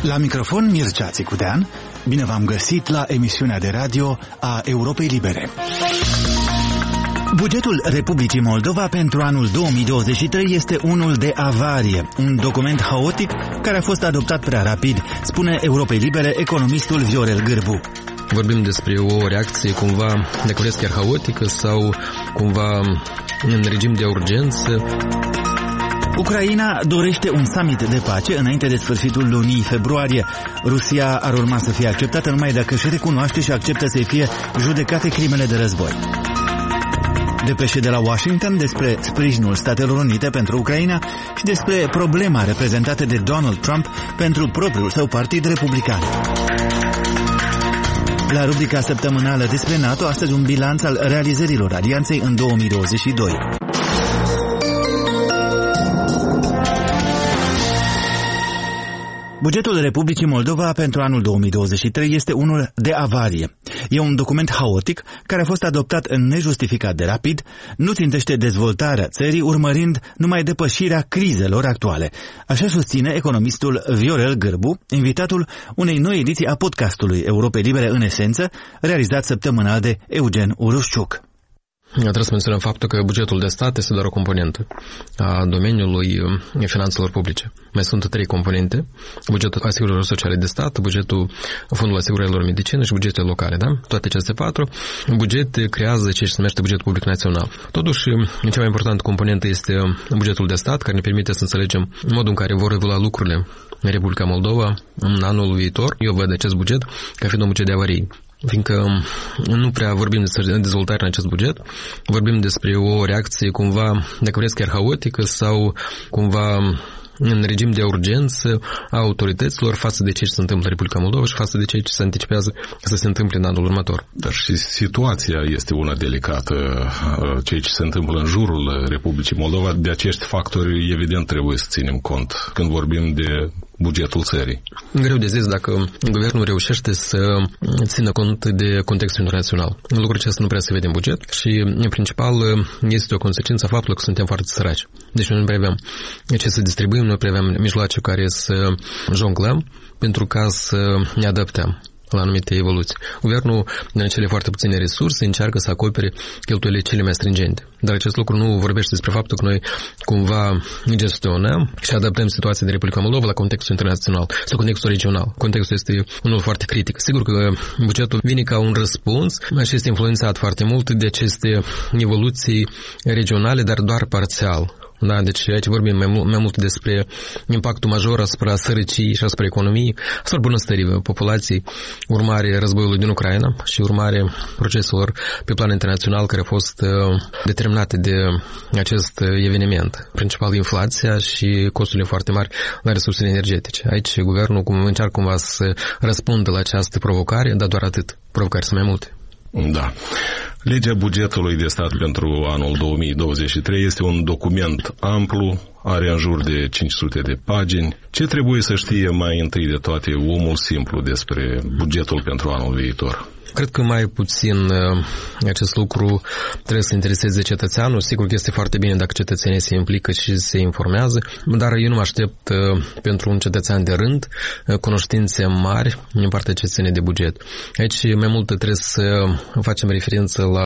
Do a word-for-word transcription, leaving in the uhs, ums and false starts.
La microfon Mircea Țicudean, bine v-am găsit la emisiunea de radio a Europei Libere. Bugetul Republicii Moldova pentru anul două mii douăzeci și trei este unul de avarie, un document haotic care a fost adoptat prea rapid, spune Europei Libere economistul Viorel Gârbu. Vorbim despre o reacție cumva, dacă vreți, chiar haotică sau cumva în regim de urgență. Ucraina dorește un summit de pace înainte de sfârșitul lunii februarie. Rusia ar urma să fie acceptată numai dacă își recunoaște și acceptă să fie judecate crimele de război. Depeșe de la Washington despre sprijinul Statelor Unite pentru Ucraina și despre problema reprezentată de Donald Trump pentru propriul său partid republican. La rubrica săptămânală despre NATO, astăzi un bilanț al realizărilor alianței în două mii douăzeci și doi. Bugetul Republicii Moldova pentru anul două mii douăzeci și trei este unul de avarie. E un document haotic care a fost adoptat nejustificat de rapid, nu țintește dezvoltarea țării, urmărind numai depășirea crizelor actuale. Așa susține economistul Viorel Gârbu, invitatul unei noi ediții a podcastului Europei Libere în esență, realizat săptămânal de Eugen Urușciuc. Trebuie să menționăm faptul că bugetul de stat este doar o componentă a domeniului finanțelor publice. Mai sunt trei componente: bugetul asigurărilor sociale de stat, bugetul fondului asigurărilor medicină și bugetele locale. Da? Toate aceste patru bugete creează ce se numește bugetul public național. Totuși, cea mai importantă componentă este bugetul de stat, care ne permite să înțelegem modul în care vor evolua lucrurile în Republica Moldova în anul viitor. Eu văd acest buget ca fiind un buget de avarii, fiindcă nu prea vorbim despre dezvoltare în acest buget, vorbim despre o reacție cumva, dacă vreți, chiar haotică sau cumva în regim de urgență a autorităților față de ce se întâmplă în Republica Moldova și față de ce se anticipează să se întâmple în anul următor. Dar și situația este una delicată, ceea ce se întâmplă în jurul Republicii Moldova. De acești factori, evident, trebuie să ținem cont când vorbim de bugetul țării. Greu de zis dacă guvernul reușește să țină cont de contextul internațional. Lucrul acesta nu prea se vede în buget și, în principal, este o consecință a faptului că suntem foarte săraci. Deci noi nu prea avem ce să distribuim, nu prea avem mijloace care să jonglăm pentru ca să ne adaptăm la anumite evoluții. Guvernul, din cele foarte puține resurse, încearcă să acopere cheltuielile cele mai stringente. Dar acest lucru nu vorbește despre faptul că noi cumva gestionăm și adaptăm situația din Republica Moldova la contextul internațional sau contextul regional. Contextul este unul foarte critic. Sigur că bugetul vine ca un răspuns și este influențat foarte mult de aceste evoluții regionale, dar doar parțial. Da, deci aici vorbim mai mult, mai mult despre impactul major asupra sărăciei și asupra economiei, asupra bunăstării populației, urmare războiului din Ucraina și urmare proceselor pe plan internațional care au fost uh, determinate de acest eveniment. Principal inflația și costurile foarte mari la resursele energetice. Aici guvernul cum încearcă cumva să răspundă la această provocare, dar doar atât. Provocări sunt mai multe. Da. Legea bugetului de stat pentru anul două mii douăzeci și trei este un document amplu, are în jur de cinci sute de pagini. Ce trebuie să știe mai întâi de toate omul simplu despre bugetul pentru anul viitor? Cred că mai puțin acest lucru trebuie să intereseze cetățeanul. Sigur că este foarte bine dacă cetățenii se implică și se informează, dar eu nu mă aștept pentru un cetățean de rând cunoștințe mari din partea cetățenii de buget. Aici mai mult trebuie să facem referință la